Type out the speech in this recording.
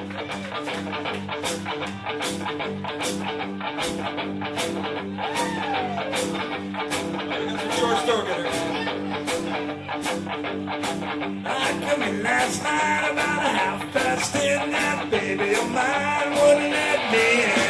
I come in last night about 10:30. That baby of mine wouldn't let me in.